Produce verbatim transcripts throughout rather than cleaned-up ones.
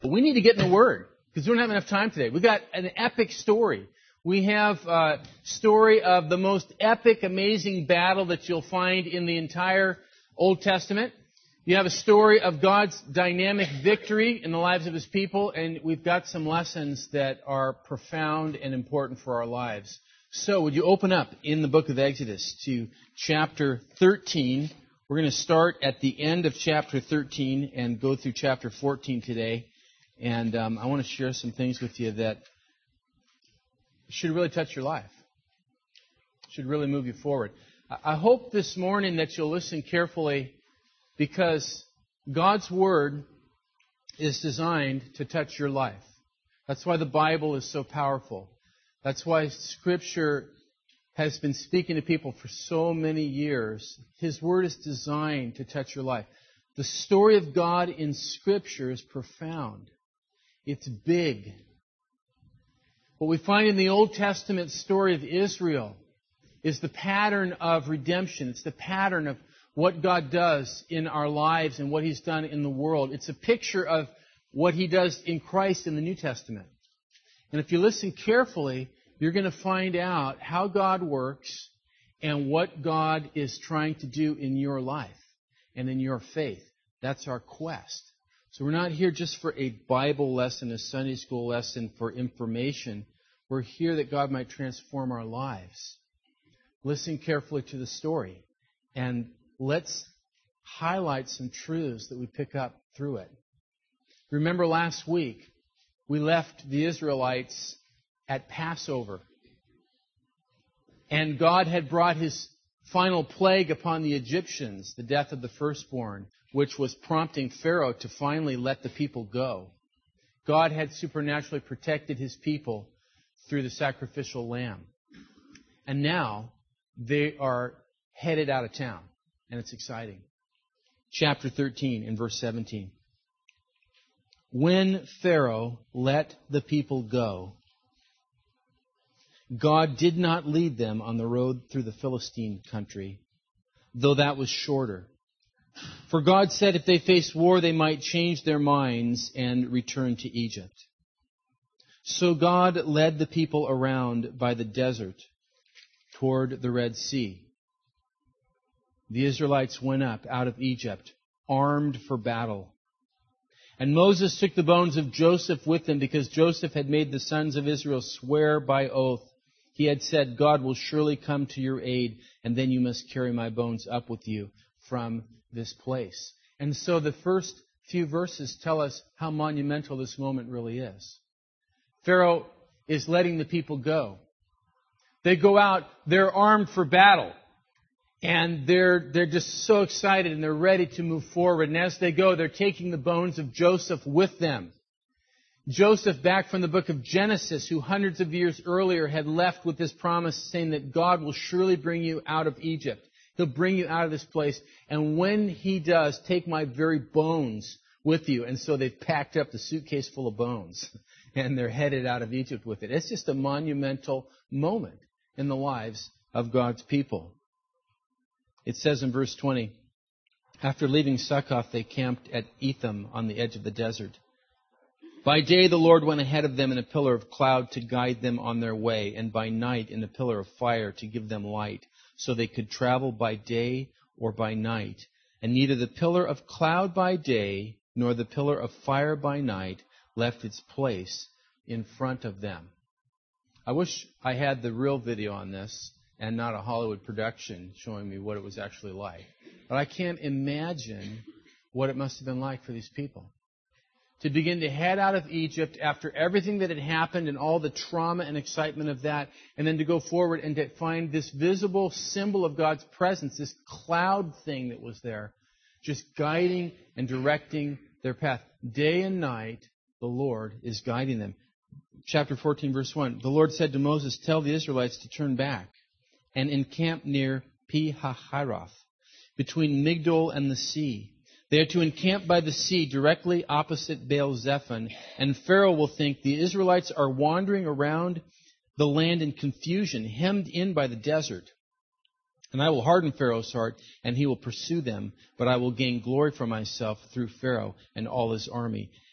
we need to get in the Word because we don't have enough time today. We've got an epic story. We have a story of the most epic, amazing battle that you'll find in the entire Old Testament. You have a story of God's dynamic victory in the lives of His people, and we've got some lessons that are profound and important for our lives. So, would you open up in the book of Exodus to chapter thirteen? We're going to start at the end of chapter thirteen and go through chapter fourteen today. And um, I want to share some things with you that should really touch your life, should really move you forward. I hope this morning that you'll listen carefully, because God's Word is designed to touch your life. That's why the Bible is so powerful. That's why Scripture has been speaking to people for so many years. His Word is designed to touch your life. The story of God in Scripture is profound. It's big. What we find in the Old Testament story of Israel is the pattern of redemption. It's the pattern of what God does in our lives and what He's done in the world. It's a picture of what He does in Christ in the New Testament. And if you listen carefully, you're going to find out how God works and what God is trying to do in your life and in your faith. That's our quest. So we're not here just for a Bible lesson, a Sunday school lesson for information. We're here that God might transform our lives. Listen carefully to the story, and let's highlight some truths that we pick up through it. Remember last week, we left the Israelites at Passover, and God had brought His final plague upon the Egyptians, the death of the firstborn, which was prompting Pharaoh to finally let the people go. God had supernaturally protected His people through the sacrificial lamb. And now they are headed out of town, and it's exciting. Chapter thirteen and verse seventeen. When Pharaoh let the people go, God did not lead them on the road through the Philistine country, though that was shorter. For God said if they faced war, they might change their minds and return to Egypt. So God led the people around by the desert toward the Red Sea. The Israelites went up out of Egypt, armed for battle. And Moses took the bones of Joseph with him, because Joseph had made the sons of Israel swear by oath. He had said, God will surely come to your aid, and then you must carry my bones up with you from this place. And so the first few verses tell us how monumental this moment really is. Pharaoh is letting the people go. They go out, they're armed for battle. And they're, they're just so excited and they're ready to move forward. And as they go, they're taking the bones of Joseph with them. Joseph, back from the book of Genesis, who hundreds of years earlier had left with this promise saying that God will surely bring you out of Egypt. He'll bring you out of this place. And when He does, take my very bones with you. And so they've packed up the suitcase full of bones. And they're headed out of Egypt with it. It's just a monumental moment in the lives of God's people. It says in verse twenty, after leaving Succoth, they camped at Etham on the edge of the desert. By day the Lord went ahead of them in a pillar of cloud to guide them on their way, and by night in a pillar of fire to give them light, so they could travel by day or by night. And neither the pillar of cloud by day nor the pillar of fire by night left its place in front of them. I wish I had the real video on this and not a Hollywood production showing me what it was actually like. But I can't imagine what it must have been like for these people. To begin to head out of Egypt after everything that had happened and all the trauma and excitement of that, and then to go forward and to find this visible symbol of God's presence, this cloud thing that was there, just guiding and directing their path. Day and night, the Lord is guiding them. Chapter fourteen, verse one, the Lord said to Moses, tell the Israelites to turn back and encamp near Pi-hahiroth, between Migdol and the sea. They are to encamp by the sea directly opposite Baal-zephon, and Pharaoh will think the Israelites are wandering around the land in confusion, hemmed in by the desert. And I will harden Pharaoh's heart, and he will pursue them, but I will gain glory for myself through Pharaoh and all his army.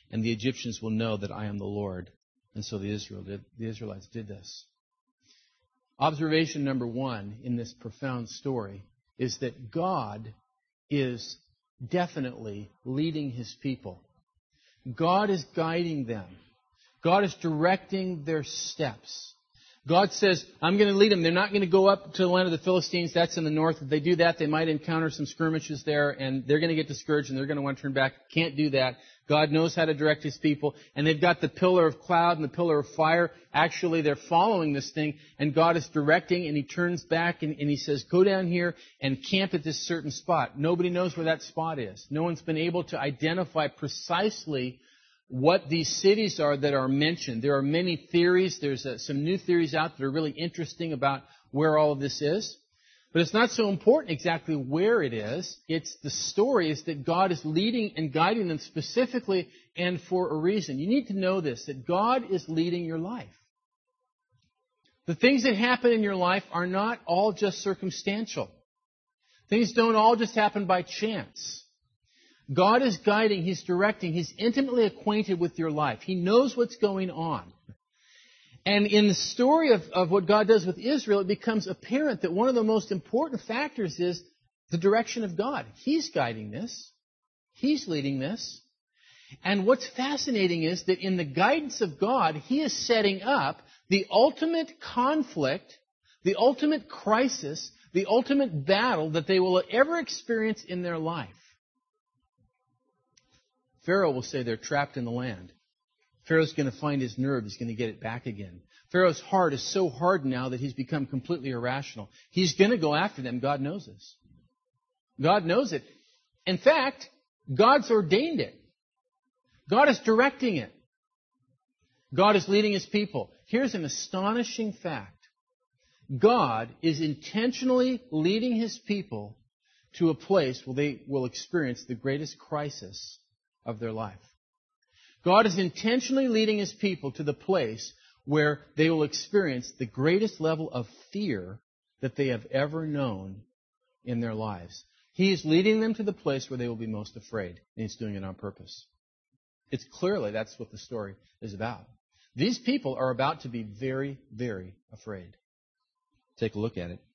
and the Egyptians will know that I am the Lord. And so the, Israel did, the Israelites did this. Observation number one in this profound story is that God is definitely leading His people. God is guiding them. God is directing their steps. God says, I'm going to lead them. They're not going to go up to the land of the Philistines. That's in the north. If they do that, they might encounter some skirmishes there, and they're going to get discouraged, and they're going to want to turn back. Can't do that. God knows how to direct His people. And they've got the pillar of cloud and the pillar of fire. Actually, they're following this thing, and God is directing, and He turns back, and, and He says, go down here and camp at this certain spot. Nobody knows where that spot is. No one's been able to identify precisely what these cities are that are mentioned. There are many theories. There's uh, some new theories out that are really interesting about where all of this is. But it's not so important exactly where it is. It's the story is that God is leading and guiding them specifically and for a reason. You need to know this, that God is leading your life. The things that happen in your life are not all just circumstantial. Things don't all just happen by chance. God is guiding, He's directing, He's intimately acquainted with your life. He knows what's going on. And in the story of, of what God does with Israel, it becomes apparent that one of the most important factors is the direction of God. He's guiding this. He's leading this. And what's fascinating is that in the guidance of God, He is setting up the ultimate conflict, the ultimate crisis, the ultimate battle that they will ever experience in their life. Pharaoh will say they're trapped in the land. Pharaoh's going to find his nerve. He's going to get it back again. Pharaoh's heart is so hardened now that he's become completely irrational. He's going to go after them. God knows this. God knows it. In fact, God's ordained it. God is directing it. God is leading His people. Here's an astonishing fact. God is intentionally leading His people to a place where they will experience the greatest crisis of their life. God is intentionally leading His people to the place where they will experience the greatest level of fear that they have ever known in their lives. He is leading them to the place where they will be most afraid, and He's doing it on purpose. It's clearly that's what the story is about. These people are about to be very, very afraid. Take a look at it.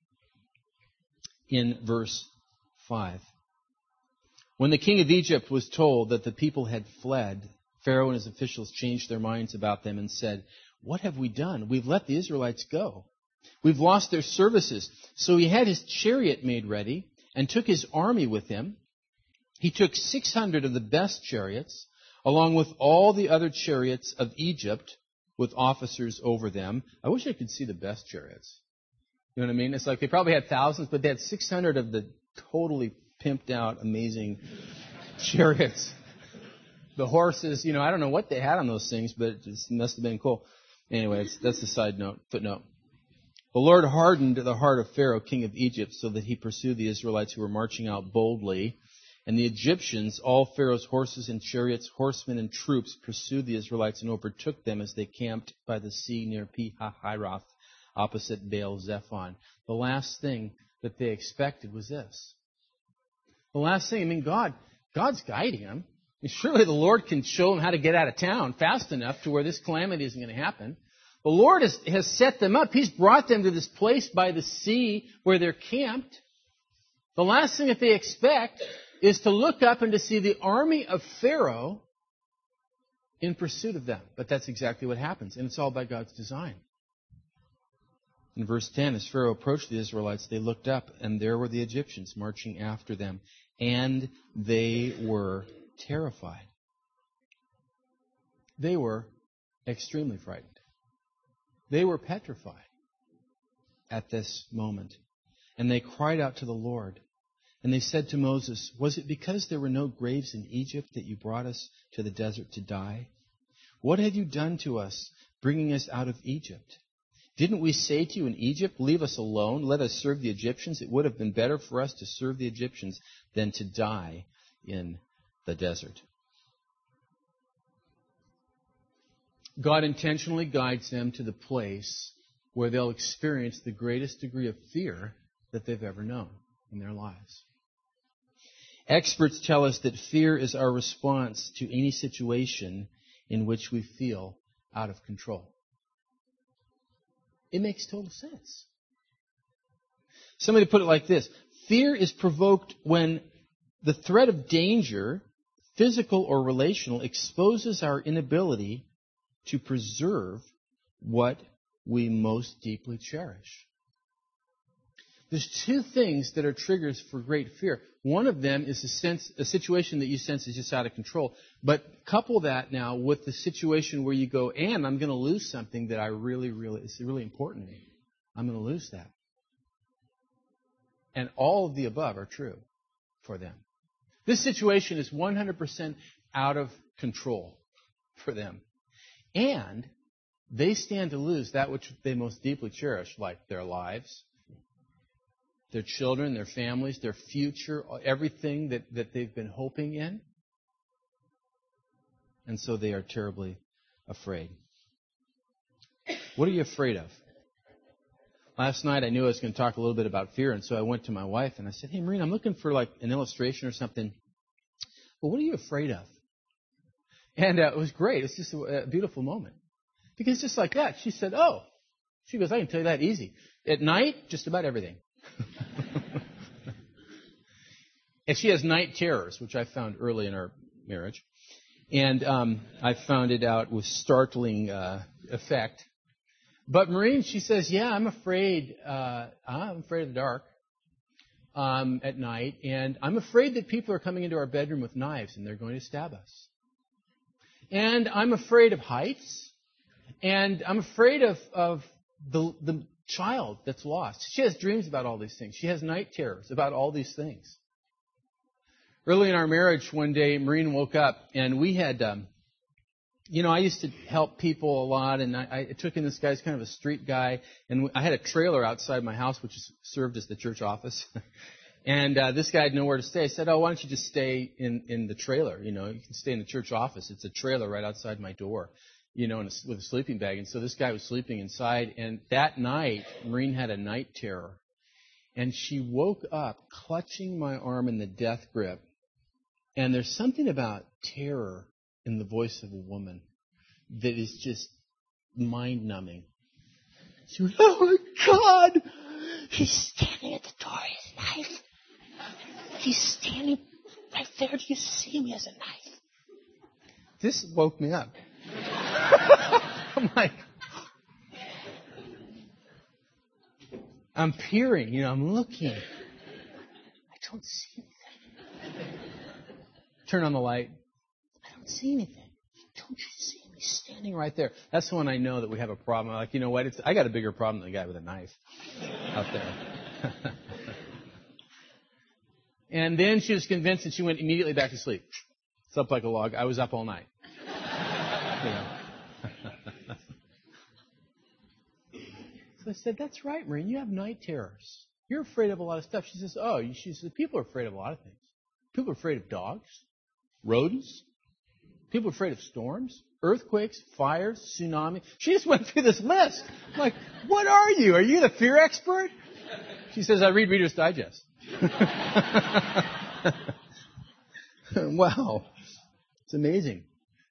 In verse five. When the king of Egypt was told that the people had fled, Pharaoh and his officials changed their minds about them and said, what have we done? We've let the Israelites go. We've lost their services. So he had his chariot made ready and took his army with him. He took six hundred of the best chariots, along with all the other chariots of Egypt, with officers over them. I wish I could see the best chariots. You know what I mean? It's like they probably had thousands, but they had six hundred of the totally pimped out, amazing chariots. The horses, you know, I don't know what they had on those things, but it just must have been cool. Anyway, that's the side note, footnote. The Lord hardened the heart of Pharaoh, king of Egypt, so that he pursued the Israelites who were marching out boldly. And the Egyptians, all Pharaoh's horses and chariots, horsemen and troops, pursued the Israelites and overtook them as they camped by the sea near Pi-hahiroth, opposite Baal-zephon. The last thing that they expected was this. The last thing, I mean, God, God's guiding them. I mean, surely the Lord can show them how to get out of town fast enough to where this calamity isn't going to happen. The Lord has, has set them up. He's brought them to this place by the sea where they're camped. The last thing that they expect is to look up and to see the army of Pharaoh in pursuit of them. But that's exactly what happens, and it's all by God's design. In verse ten, as Pharaoh approached the Israelites, they looked up, and there were the Egyptians marching after them, and they were terrified. They were extremely frightened. They were petrified at this moment. And they cried out to the Lord. And they said to Moses, was it because there were no graves in Egypt that you brought us to the desert to die? What have you done to us, bringing us out of Egypt? Didn't we say to you in Egypt, leave us alone, let us serve the Egyptians? It would have been better for us to serve the Egyptians than to die in the desert. God intentionally guides them to the place where they'll experience the greatest degree of fear that they've ever known in their lives. Experts tell us that fear is our response to any situation in which we feel out of control. It makes total sense. Somebody put it like this. Fear is provoked when the threat of danger, physical or relational, exposes our inability to preserve what we most deeply cherish. There's two things that are triggers for great fear. One of them is a sense, a situation that you sense is just out of control. But couple that now with the situation where you go, and I'm going to lose something that I really, really, is really important to me. I'm going to lose that. And all of the above are true for them. This situation is one hundred percent out of control for them. And they stand to lose that which they most deeply cherish, like their lives, their children, their families, their future, everything that, that they've been hoping in. And so they are terribly afraid. What are you afraid of? Last night I knew I was going to talk a little bit about fear, and so I went to my wife and I said, hey, Maureen, I'm looking for like an illustration or something. Well, what are you afraid of? And uh, it was great. It's just a, a beautiful moment. Because just like that, she said, oh. She goes, I can tell you that easy. At night, just about everything. And she has night terrors, which I found early in our marriage. And um, I found it out with startling uh, effect. But Maureen, she says, yeah, I'm afraid. Uh, I'm afraid of the dark um, at night. And I'm afraid that people are coming into our bedroom with knives and they're going to stab us. And I'm afraid of heights. And I'm afraid of, of the, the child that's lost. She has dreams about all these things. She has night terrors about all these things. Early in our marriage, one day, Maureen woke up, and we had, um, you know, I used to help people a lot, and I, I took in this guy's kind of a street guy, and I had a trailer outside my house, which served as the church office. And uh, this guy had nowhere to stay. I said, oh, why don't you just stay in, in the trailer? You know, you can stay in the church office. It's a trailer right outside my door, you know, in a, with a sleeping bag. And so this guy was sleeping inside. And that night, Maureen had a night terror. And she woke up clutching my arm in the death grip. And there's something about terror in the voice of a woman that is just mind-numbing. She went, oh, my God! He's standing at the door with a knife. He's standing right there. Do you see him? He has a knife. This woke me up. I'm like, I'm peering, you know, I'm looking. I don't see anything. Turn on the light. I don't see anything. Don't you see him? He's standing right there. That's when I know that we have a problem. I'm like, you know what? It's, I got a bigger problem than the guy with a knife out there. And then she was convinced, and she went immediately back to sleep. Slept like a log. I was up all night. You know. So I said, that's right, Maureen. You have night terrors. You're afraid of a lot of stuff. She says, oh, she says, people are afraid of a lot of things. People are afraid of dogs, rodents. People are afraid of storms, earthquakes, fires, tsunami. She just went through this list. I'm like, what are you? Are you the fear expert? She says, I read Reader's Digest. Wow. It's amazing.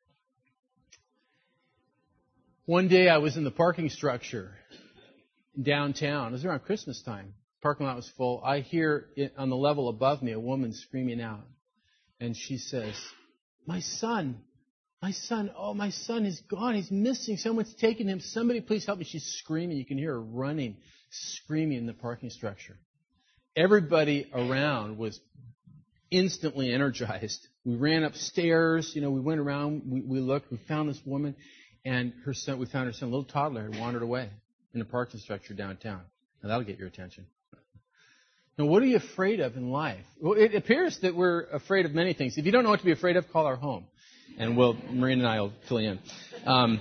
One day I was in the parking structure downtown. It was around Christmas time. Parking lot was full. I hear it, on the level above me, a woman screaming out. And she says, my son, my son, oh, my son is gone. He's missing. Someone's taken him. Somebody please help me. She's screaming. You can hear her running, screaming in the parking structure. Everybody around was instantly energized. We ran upstairs. You know, we went around. We, we looked. We found this woman. And her son, we found her son, a little toddler, had wandered away in a parking structure downtown. Now, that'll get your attention. Now, what are you afraid of in life? Well, it appears that we're afraid of many things. If you don't know what to be afraid of, call our home. And we'll, Maureen and I will fill you in. Um,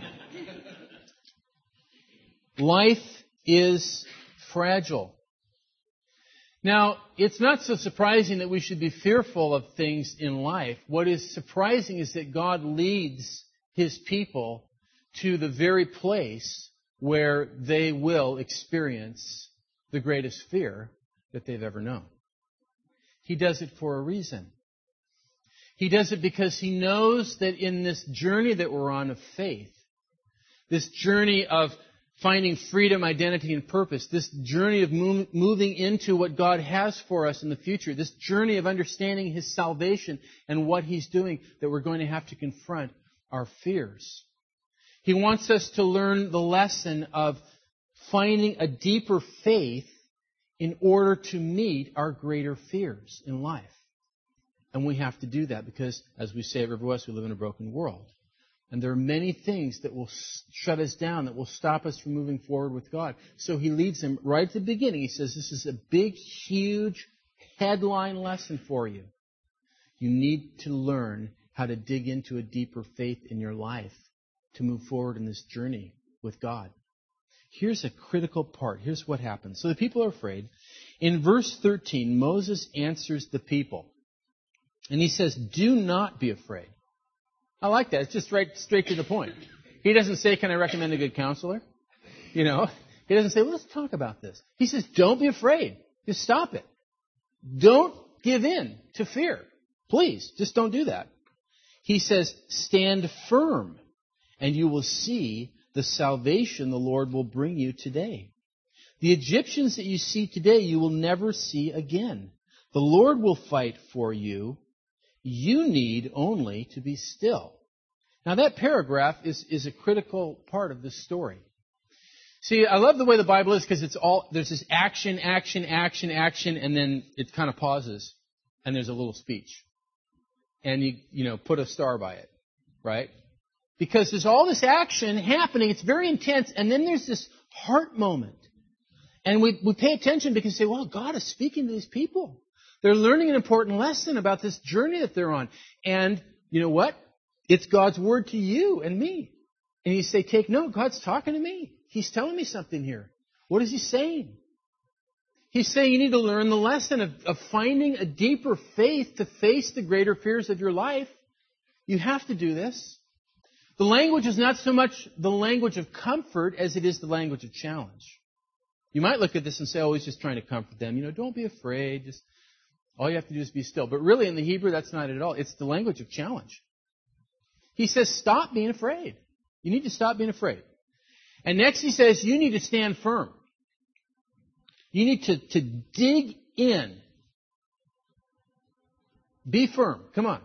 life is fragile. Now, it's not so surprising that we should be fearful of things in life. What is surprising is that God leads His people to the very place where they will experience the greatest fear that they've ever known. He does it for a reason. He does it because he knows that in this journey that we're on of faith, this journey of finding freedom, identity, and purpose, this journey of move, moving into what God has for us in the future, this journey of understanding His salvation and what He's doing, that we're going to have to confront our fears. He wants us to learn the lesson of finding a deeper faith in order to meet our greater fears in life. And we have to do that because, as we say at River West, we live in a broken world. And there are many things that will shut us down, that will stop us from moving forward with God. So He leads them right at the beginning. He says, this is a big, huge headline lesson for you. You need to learn how to dig into a deeper faith in your life to move forward in this journey with God. Here's a critical part. Here's what happens. So the people are afraid. In verse thirteen, Moses answers the people. And he says, do not be afraid. I like that. It's just right straight to the point. He doesn't say, can I recommend a good counselor? You know, he doesn't say, well, let's talk about this. He says, don't be afraid. Just stop it. Don't give in to fear. Please, just don't do that. He says, stand firm, and you will see the salvation the Lord will bring you today. The Egyptians that you see today, you will never see again. The Lord will fight for you. You need only to be still. Now that paragraph is, is a critical part of this story. See, I love the way the Bible is because it's all, there's this action, action, action, action, and then it kind of pauses, and there's a little speech. And you, you know, put a star by it, right? Because there's all this action happening, it's very intense, and then there's this heart moment. And we, we pay attention because we say, well, God is speaking to these people. They're learning an important lesson about this journey that they're on. And you know what? It's God's word to you and me. And you say, take note, God's talking to me. He's telling me something here. What is He saying? He's saying you need to learn the lesson of, of finding a deeper faith to face the greater fears of your life. You have to do this. The language is not so much the language of comfort as it is the language of challenge. You might look at this and say, oh, he's just trying to comfort them. You know, don't be afraid. Just all you have to do is be still. But really, in the Hebrew, that's not it at all. It's the language of challenge. He says, stop being afraid. You need to stop being afraid. And next he says, you need to stand firm. You need to, to dig in. Be firm. Come on.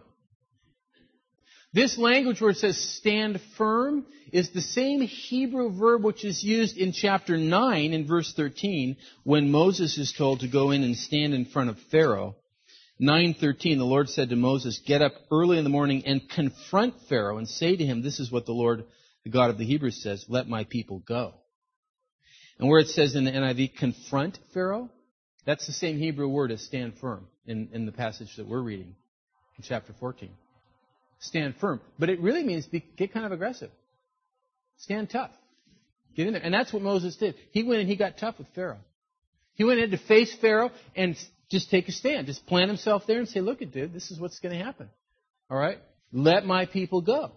This language where it says stand firm is the same Hebrew verb which is used in chapter nine in verse thirteen when Moses is told to go in and stand in front of Pharaoh. nine thirteen, the Lord said to Moses, get up early in the morning and confront Pharaoh and say to him, this is what the Lord, the God of the Hebrews says, let my people go. And where it says in the N I V, confront Pharaoh, that's the same Hebrew word as stand firm in, in the passage that we're reading in chapter fourteen. Stand firm. But it really means be, get kind of aggressive. Stand tough. Get in there. And that's what Moses did. He went and he got tough with Pharaoh. He went in to face Pharaoh and just take a stand. Just plant himself there and say, look it, dude, this is what's going to happen. All right? Let my people go.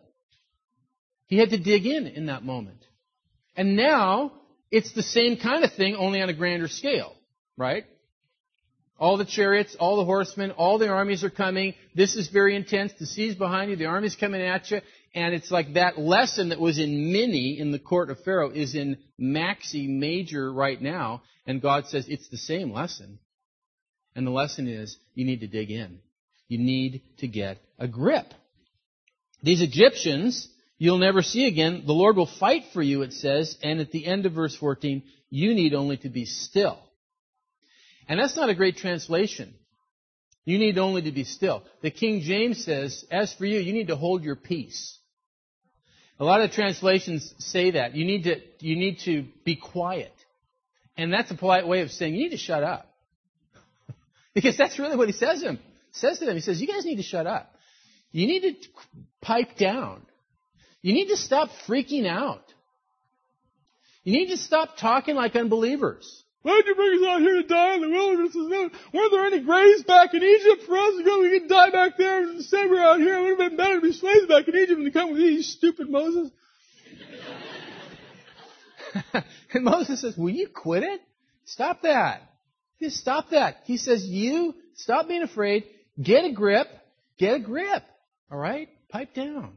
He had to dig in in that moment. And now it's the same kind of thing, only on a grander scale. Right? All the chariots, all the horsemen, all the armies are coming. This is very intense. The sea's behind you. The army's coming at you. And it's like that lesson that was in mini in the court of Pharaoh is in maxi major right now. And God says it's the same lesson. And the lesson is you need to dig in. You need to get a grip. These Egyptians you'll never see again. The Lord will fight for you, it says. And at the end of verse fourteen, you need only to be still. And that's not a great translation. You need only to be still. The King James says, as for you, you need to hold your peace. A lot of translations say that. You need to, you need to be quiet. And that's a polite way of saying you need to shut up. Because that's really what he says to them. Says to them. He says, you guys need to shut up. You need to pipe down. You need to stop freaking out. You need to stop talking like unbelievers. Why'd you bring us out here to die in the wilderness? Weren't there any graves back in Egypt for us to go? We could die back there and stay we're out here. It would have been better to be slaves back in Egypt than to come with you, you stupid Moses. And Moses says, will you quit it? Stop that. Just stop that. He says, you stop being afraid, get a grip, Get a grip. All right? Pipe down.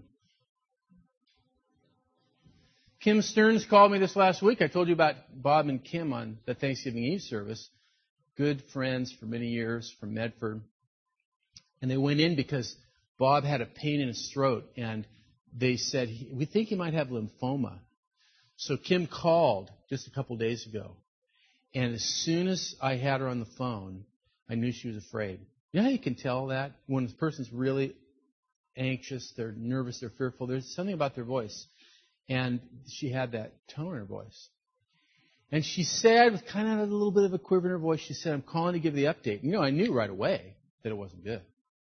Kim Stearns called me this last week. I told you about Bob and Kim on the Thanksgiving Eve service. Good friends for many years from Medford. And they went in because Bob had a pain in his throat, and they said, we think he might have lymphoma. So Kim called just a couple days ago, and as soon as I had her on the phone, I knew she was afraid. You know how you can tell that? When a person's really anxious, they're nervous, they're fearful, there's something about their voice. And she had that tone in her voice. And she said, with kind of a little bit of a quiver in her voice, she said, I'm calling to give the update. You know, I knew right away that it wasn't good.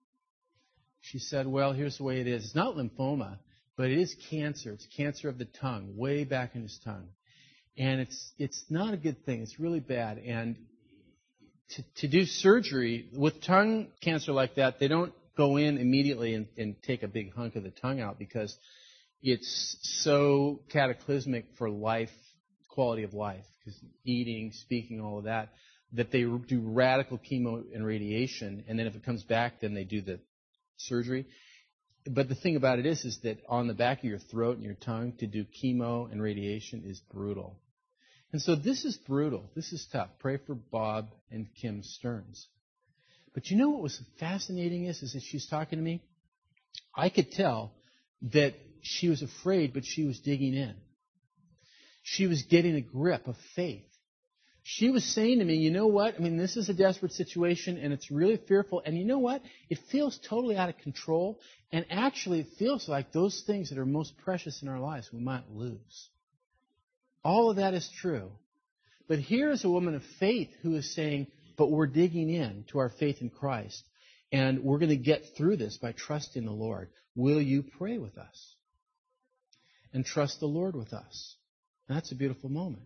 She said, well, here's the way it is. It's not lymphoma, but it is cancer. It's cancer of the tongue, way back in his tongue. And it's it's not a good thing. It's really bad. And to, to do surgery with tongue cancer like that, they don't go in immediately and, and take a big hunk of the tongue out because it's so cataclysmic for life, quality of life, because eating, speaking, all of that, that they do radical chemo and radiation, and then if it comes back, then they do the surgery. But the thing about it is, is that on the back of your throat and your tongue, to do chemo and radiation is brutal. And so this is brutal. This is tough. Pray for Bob and Kim Stearns. But you know what was fascinating is, is that she's talking to me? I could tell that she was afraid, but she was digging in. She was getting a grip of faith. She was saying to me, you know what? I mean, this is a desperate situation, and it's really fearful. And you know what? It feels totally out of control. And actually, it feels like those things that are most precious in our lives we might lose. All of that is true. But here is a woman of faith who is saying, but we're digging in to our faith in Christ. And we're going to get through this by trusting the Lord. Will you pray with us? And trust the Lord with us. That's a beautiful moment.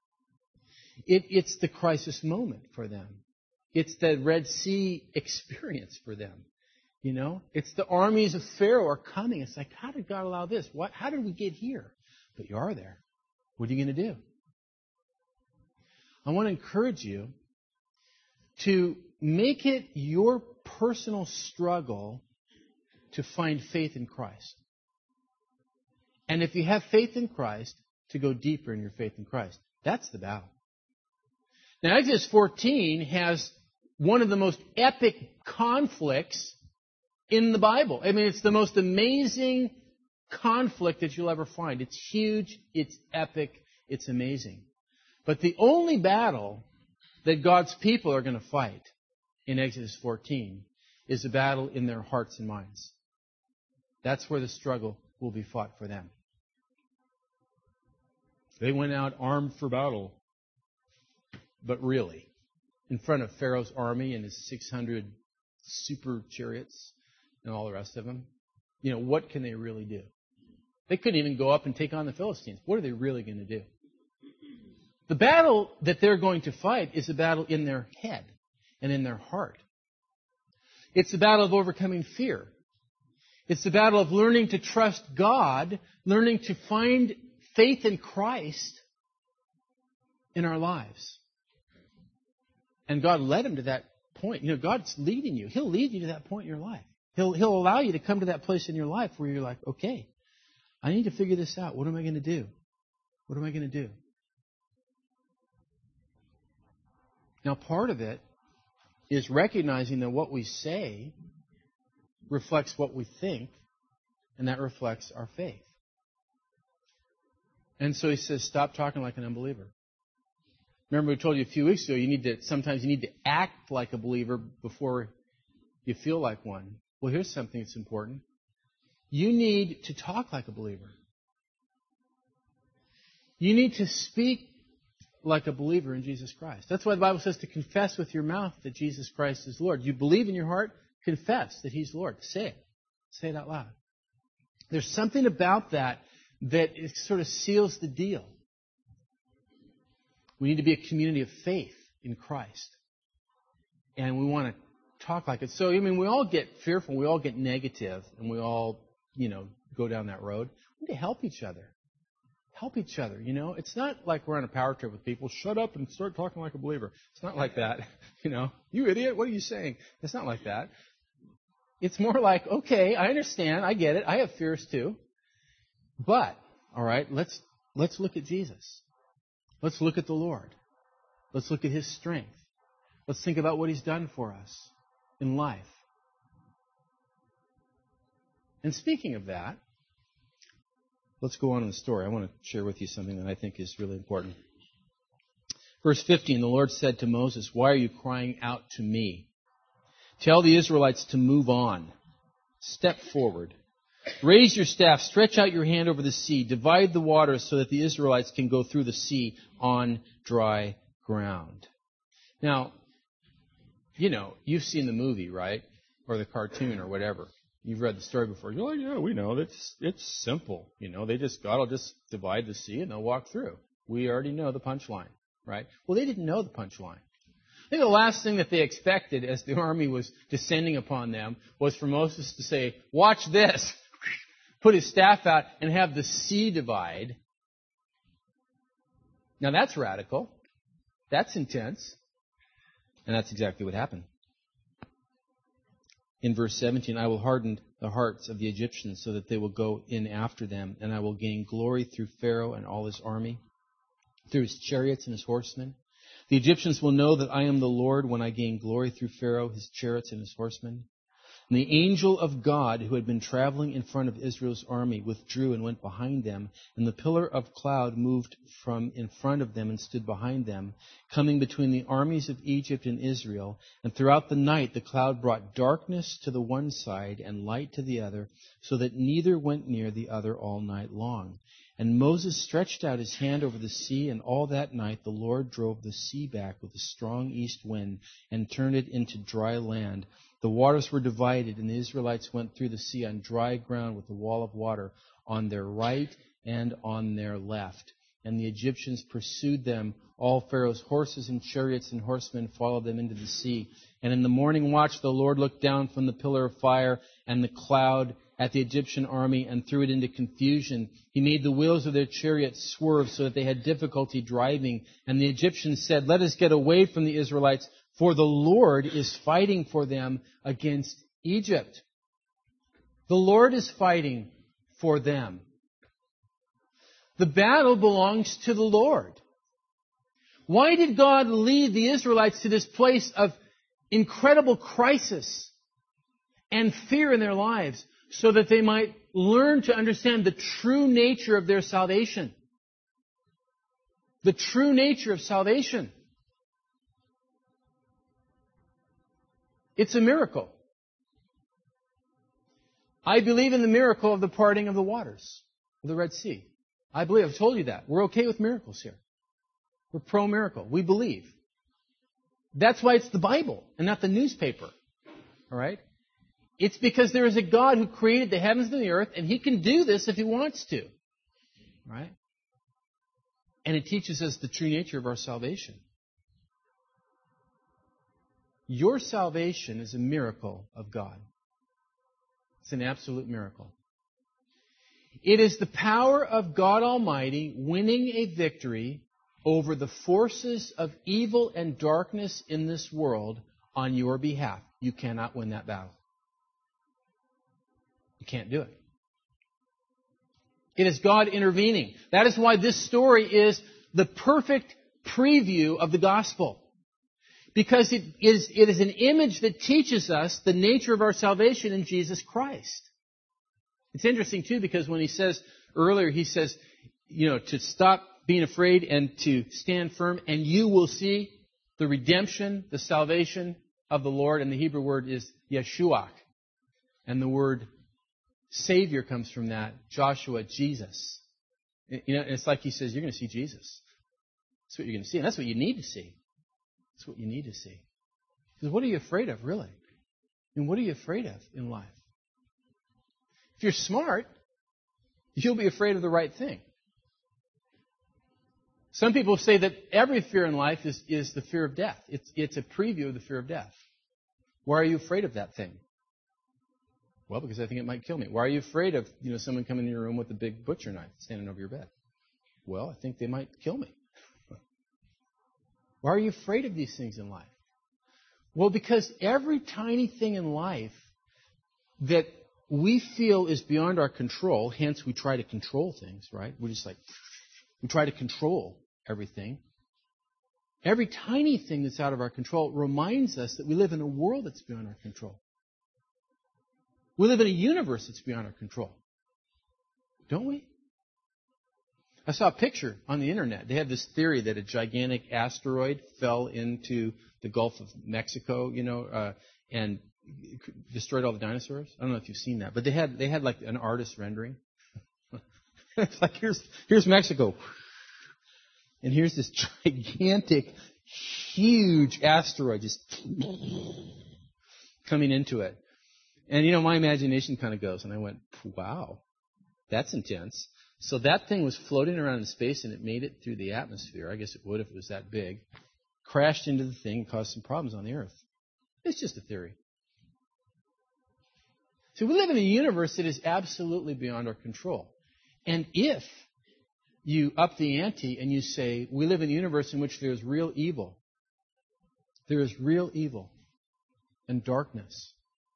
It, it's the crisis moment for them. It's the Red Sea experience for them. You know, it's the armies of Pharaoh are coming. It's like, how did God allow this? What? How did we get here? But you are there. What are you going to do? I want to encourage you to make it your personal struggle to find faith in Christ. And if you have faith in Christ, to go deeper in your faith in Christ. That's the battle. Now, Exodus fourteen has one of the most epic conflicts in the Bible. I mean, it's the most amazing conflict that you'll ever find. It's huge, it's epic, it's amazing. But the only battle that God's people are going to fight in Exodus fourteen is a battle in their hearts and minds. That's where the struggle will be fought for them. They went out armed for battle. But really, in front of Pharaoh's army and his six hundred super chariots and all the rest of them, you know, what can they really do? They couldn't even go up and take on the Philistines. What are they really going to do? The battle that they're going to fight is a battle in their head and in their heart. It's a battle of overcoming fear. It's the battle of learning to trust God, learning to find faith in Christ in our lives. And God led him to that point. You know, God's leading you. He'll lead you to that point in your life. He'll, he'll allow you to come to that place in your life where you're like, okay, I need to figure this out. What am I going to do? What am I going to do? Now, part of it is recognizing that what we say reflects what we think, and that reflects our faith. And so he says, stop talking like an unbeliever. Remember we told you a few weeks ago, you need to sometimes you need to act like a believer before you feel like one. Well, here's something that's important. You need to talk like a believer. You need to speak like a believer in Jesus Christ. That's why the Bible says to confess with your mouth that Jesus Christ is Lord. You believe in your heart, confess that He's Lord. Say it. Say it out loud. There's something about that that it sort of seals the deal. We need to be a community of faith in Christ. And we want to talk like it. So, I mean, we all get fearful. We all get negative. And we all, you know, go down that road. We need to help each other. Help each other, you know. It's not like we're on a power trip with people. Shut up and start talking like a believer. It's not like that. You know, you idiot, what are you saying? It's not like that. It's more like, okay, I understand, I get it, I have fears too. But, all right, let's let's look at Jesus. Let's look at the Lord. Let's look at His strength. Let's think about what He's done for us in life. And speaking of that, let's go on in the story. I want to share with you something that I think is really important. Verse fifteen, the Lord said to Moses, "Why are you crying out to me? Tell the Israelites to move on. Step forward. Raise your staff, stretch out your hand over the sea, divide the waters so that the Israelites can go through the sea on dry ground." Now, you know, you've seen the movie, right? Or the cartoon or whatever. You've read the story before. You're like, yeah, we know. It's, it's simple. You know, they just, God will just divide the sea and they'll walk through. We already know the punchline, right? Well, they didn't know the punchline. I think the last thing that they expected as the army was descending upon them was for Moses to say, "Watch this," put his staff out and have the sea divide. Now that's radical. That's intense. And that's exactly what happened. In verse seventeen, "I will harden the hearts of the Egyptians so that they will go in after them, and I will gain glory through Pharaoh and all his army, through his chariots and his horsemen. The Egyptians will know that I am the Lord when I gain glory through Pharaoh, his chariots, and his horsemen." And the angel of God, who had been traveling in front of Israel's army, withdrew and went behind them, and the pillar of cloud moved from in front of them and stood behind them, coming between the armies of Egypt and Israel. And throughout the night the cloud brought darkness to the one side and light to the other, so that neither went near the other all night long. And Moses stretched out his hand over the sea, and all that night the Lord drove the sea back with a strong east wind and turned it into dry land. The waters were divided, and the Israelites went through the sea on dry ground with a wall of water on their right and on their left. And the Egyptians pursued them. All Pharaoh's horses and chariots and horsemen followed them into the sea. And in the morning watch the Lord looked down from the pillar of fire and the cloud at the Egyptian army and threw it into confusion. He made the wheels of their chariots swerve so that they had difficulty driving. And the Egyptians said, "Let us get away from the Israelites, for the Lord is fighting for them against Egypt." The Lord is fighting for them. The battle belongs to the Lord. Why did God lead the Israelites to this place of incredible crisis and fear in their lives? So that they might learn to understand the true nature of their salvation. The true nature of salvation. It's a miracle. I believe in the miracle of the parting of the waters of the Red Sea. I believe. I've told you that. We're okay with miracles here. We're pro-miracle. We believe. That's why it's the Bible and not the newspaper. All right? It's because there is a God who created the heavens and the earth, and He can do this if He wants to. Right? And it teaches us the true nature of our salvation. Your salvation is a miracle of God. It's an absolute miracle. It is the power of God Almighty winning a victory over the forces of evil and darkness in this world on your behalf. You cannot win that battle. You can't do it. It is God intervening. That is why this story is the perfect preview of the gospel. Because it is, it is an image that teaches us the nature of our salvation in Jesus Christ. It's interesting, too, because when he says earlier, he says, you know, to stop being afraid and to stand firm, and you will see the redemption, the salvation of the Lord. And the Hebrew word is Yeshuach. And the word Savior comes from that. Joshua, Jesus. You know, it's like he says, you're going to see Jesus. That's what you're going to see. And that's what you need to see. That's what you need to see. Because what are you afraid of, really? And what are you afraid of in life? If you're smart, you'll be afraid of the right thing. Some people say that every fear in life is, is the fear of death. It's, it's a preview of the fear of death. Why are you afraid of that thing? Well, because I think it might kill me. Why are you afraid of, you know, someone coming in your room with a big butcher knife standing over your bed? Well, I think they might kill me. Why are you afraid of these things in life? Well, because every tiny thing in life that we feel is beyond our control, hence we try to control things, right? We're just like, we try to control everything. Every tiny thing that's out of our control reminds us that we live in a world that's beyond our control. We live in a universe that's beyond our control. Don't we? I saw a picture on the internet. They have this theory that a gigantic asteroid fell into the Gulf of Mexico, you know, uh, and destroyed all the dinosaurs. I don't know if you've seen that, but they had they had like an artist rendering. It's like here's here's Mexico, and here's this gigantic, huge asteroid just coming into it. And you know, my imagination kind of goes, and I went, "Wow, that's intense." So that thing was floating around in space, and it made it through the atmosphere. I guess it would if it was that big. Crashed into the thing and caused some problems on the Earth. It's just a theory. So we live in a universe that is absolutely beyond our control. And if you up the ante and you say, we live in a universe in which there is real evil, there is real evil and darkness,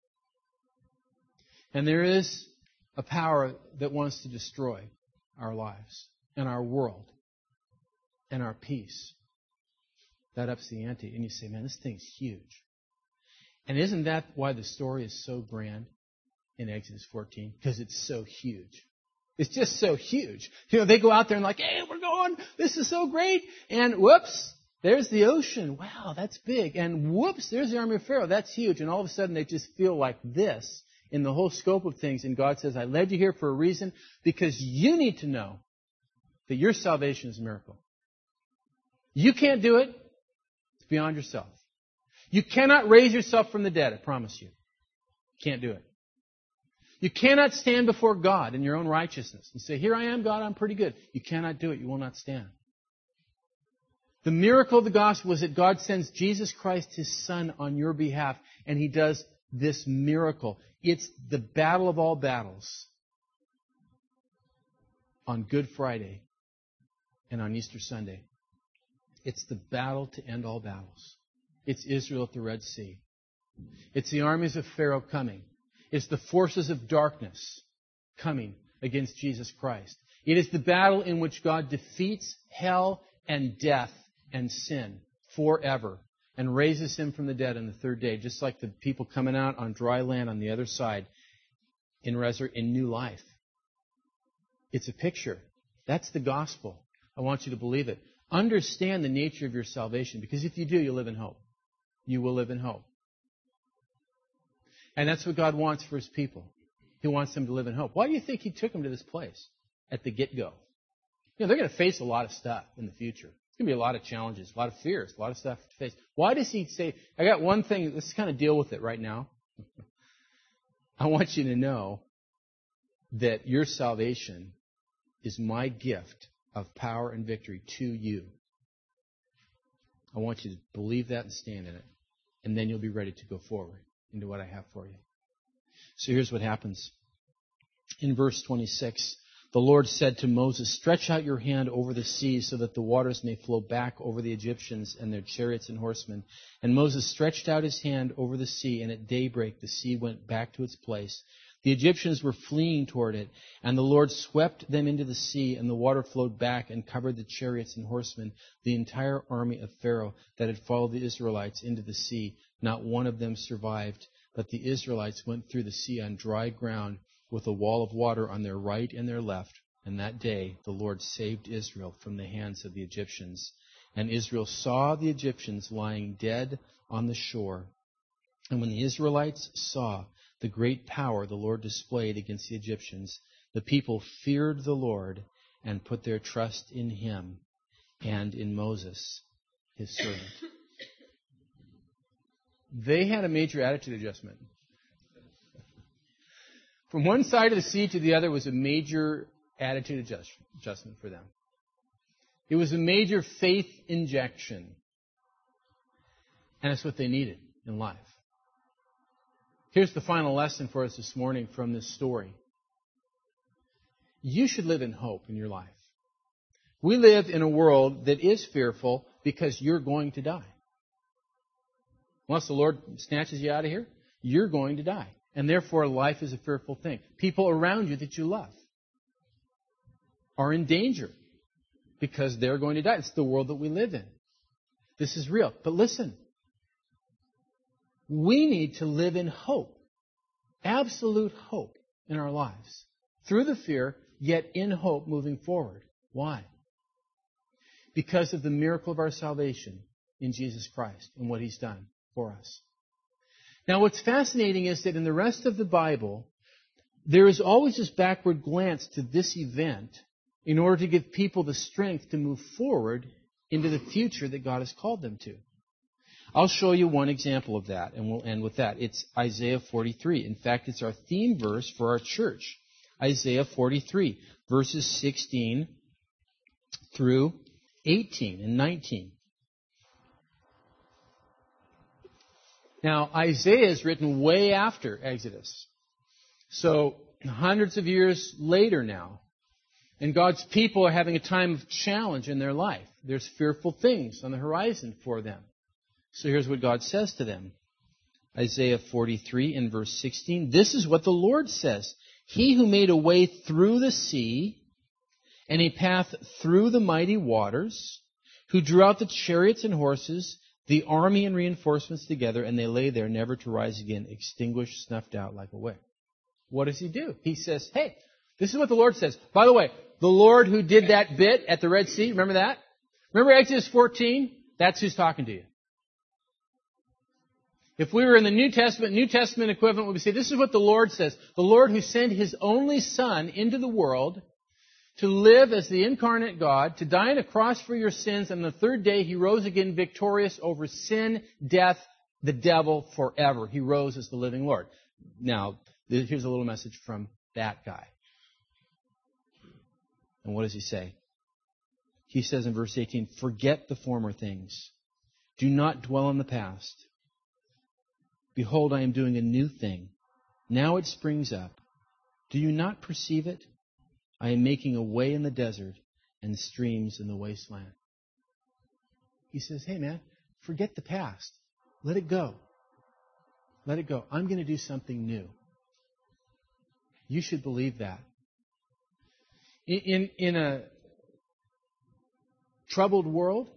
and there is a power that wants to destroy our lives and our world and our peace, that ups the ante. And you say, man, this thing's huge. And isn't that why the story is so grand in Exodus fourteen? Because it's so huge. It's just so huge. You know, they go out there and like, hey, we're going, this is so great. And whoops, there's the ocean. Wow, that's big. And whoops, there's the army of Pharaoh. That's huge. And all of a sudden they just feel like this in the whole scope of things. And God says, I led you here for a reason, because you need to know that your salvation is a miracle. You can't do it. It's beyond yourself. You cannot raise yourself from the dead, I promise you. You can't do it. You cannot stand before God in your own righteousness and say, here I am, God, I'm pretty good. You cannot do it. You will not stand. The miracle of the gospel is that God sends Jesus Christ, His Son, on your behalf, and He does this miracle. It's the battle of all battles on Good Friday and on Easter Sunday. It's the battle to end all battles. It's Israel at the Red Sea. It's the armies of Pharaoh coming. It's the forces of darkness coming against Jesus Christ. It is the battle in which God defeats hell and death and sin forever and raises Him from the dead on the third day, just like the people coming out on dry land on the other side in, resur- in new life. It's a picture. That's the gospel. I want you to believe it. Understand the nature of your salvation, because if you do, you'll live in hope. You will live in hope. And that's what God wants for His people. He wants them to live in hope. Why do you think He took them to this place at the get-go? You know, they're going to face a lot of stuff in the future. There's going to be a lot of challenges, a lot of fears, a lot of stuff to face. Why does He say, I got one thing, let's kind of deal with it right now. I want you to know that your salvation is my gift of power and victory to you. I want you to believe that and stand in it. And then you'll be ready to go forward into what I have for you. So here's what happens. In verse twenty-six, the Lord said to Moses, stretch out your hand over the sea so that the waters may flow back over the Egyptians and their chariots and horsemen. And Moses stretched out his hand over the sea, and at daybreak the sea went back to its place. The Egyptians were fleeing toward it, and the Lord swept them into the sea, and the water flowed back and covered the chariots and horsemen, the entire army of Pharaoh that had followed the Israelites into the sea. Not one of them survived, but the Israelites went through the sea on dry ground with a wall of water on their right and their left. And that day the Lord saved Israel from the hands of the Egyptians. And Israel saw the Egyptians lying dead on the shore. And when the Israelites saw the great power the Lord displayed against the Egyptians, the people feared the Lord and put their trust in Him and in Moses, His servant. They had a major attitude adjustment. From one side of the sea to the other was a major attitude adjust, adjustment for them. It was a major faith injection. And it's what they needed in life. Here's the final lesson for us this morning from this story. You should live in hope in your life. We live in a world that is fearful because you're going to die. Once the Lord snatches you out of here, you're going to die. And therefore, life is a fearful thing. People around you that you love are in danger because they're going to die. It's the world that we live in. This is real. But listen, we need to live in hope, absolute hope in our lives, through the fear, yet in hope moving forward. Why? Because of the miracle of our salvation in Jesus Christ and what He's done for us. Now, what's fascinating is that in the rest of the Bible, there is always this backward glance to this event in order to give people the strength to move forward into the future that God has called them to. I'll show you one example of that, and we'll end with that. It's Isaiah forty-three. In fact, it's our theme verse for our church. Isaiah forty-three, verses sixteen through eighteen and nineteen. Now, Isaiah is written way after Exodus. So, hundreds of years later now. And God's people are having a time of challenge in their life. There's fearful things on the horizon for them. So here's what God says to them. Isaiah forty-three in verse sixteen. This is what the Lord says. He who made a way through the sea and a path through the mighty waters, who drew out the chariots and horses, the army and reinforcements together, and they lay there never to rise again, extinguished, snuffed out like a wick. What does He do? He says, hey, this is what the Lord says. By the way, the Lord who did that bit at the Red Sea, remember that? Remember Exodus fourteen? That's who's talking to you. If we were in the New Testament, New Testament equivalent, we would say, this is what the Lord says. The Lord who sent His only Son into the world to live as the incarnate God, to die on a cross for your sins, and the third day He rose again victorious over sin, death, the devil forever. He rose as the living Lord. Now, here's a little message from that guy. And what does he say? He says in verse eighteen, forget the former things. Do not dwell on the past. Behold, I am doing a new thing. Now it springs up. Do you not perceive it? I am making a way in the desert and streams in the wasteland. He says, hey man, forget the past. Let it go. Let it go. I'm going to do something new. You should believe that. In, in, in a troubled world,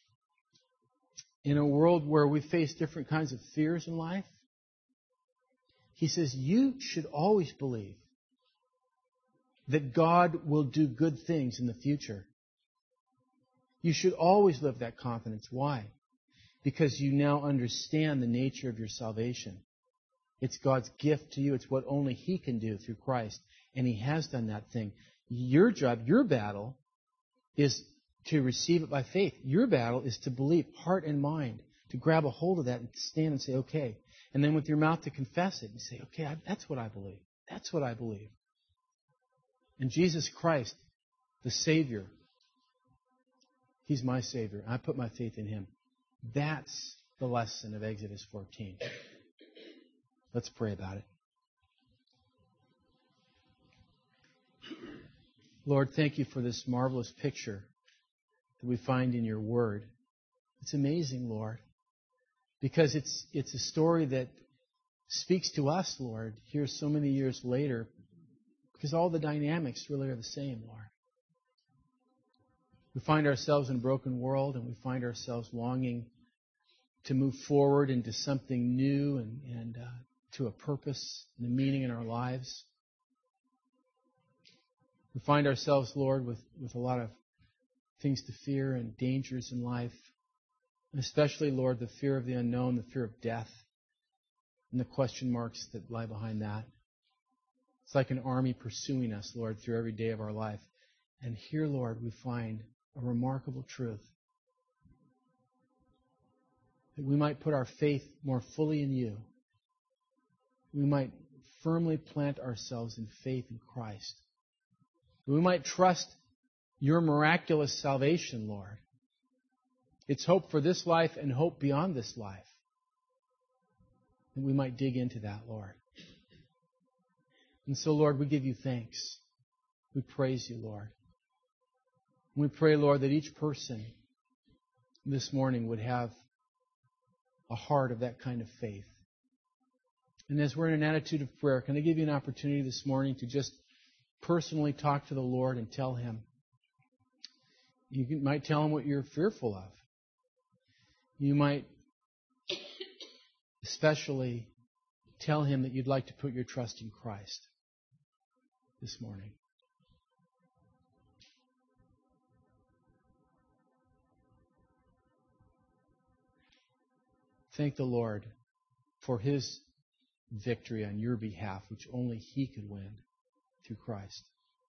in a world where we face different kinds of fears in life, He says, you should always believe that God will do good things in the future. You should always live that confidence. Why? Because you now understand the nature of your salvation. It's God's gift to you. It's what only He can do through Christ. And He has done that thing. Your job, your battle, is to receive it by faith. Your battle is to believe, heart and mind, to grab a hold of that and stand and say, okay. And then with your mouth to confess it and say, okay, I, that's what I believe. That's what I believe. And Jesus Christ, the Savior, He's my Savior. I put my faith in Him. That's the lesson of Exodus fourteen. Let's pray about it. Lord, thank You for this marvelous picture that we find in Your Word. It's amazing, Lord, because it's it's a story that speaks to us, Lord, here so many years later, because all the dynamics really are the same, Lord. We find ourselves in a broken world, and we find ourselves longing to move forward into something new and, and uh, to a purpose and a meaning in our lives. We find ourselves, Lord, with, with a lot of things to fear and dangers in life. And especially, Lord, the fear of the unknown, the fear of death, and the question marks that lie behind that. It's like an army pursuing us, Lord, through every day of our life. And here, Lord, we find a remarkable truth. That we might put our faith more fully in You. We might firmly plant ourselves in faith in Christ. We might trust Your miraculous salvation, Lord. It's hope for this life and hope beyond this life. And we might dig into that, Lord. And so, Lord, we give You thanks. We praise You, Lord. We pray, Lord, that each person this morning would have a heart of that kind of faith. And as we're in an attitude of prayer, can I give you an opportunity this morning to just personally talk to the Lord and tell Him? You can, might tell Him what you're fearful of. You might especially tell Him that you'd like to put your trust in Christ this morning. Thank the Lord for His victory on your behalf, which only He could win through Christ.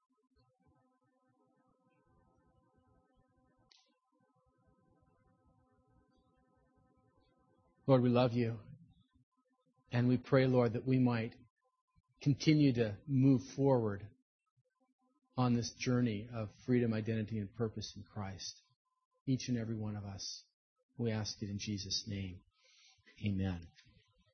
Lord, we love You. And we pray, Lord, that we might continue to move forward on this journey of freedom, identity, and purpose in Christ. Each and every one of us. We ask it in Jesus' name. Amen.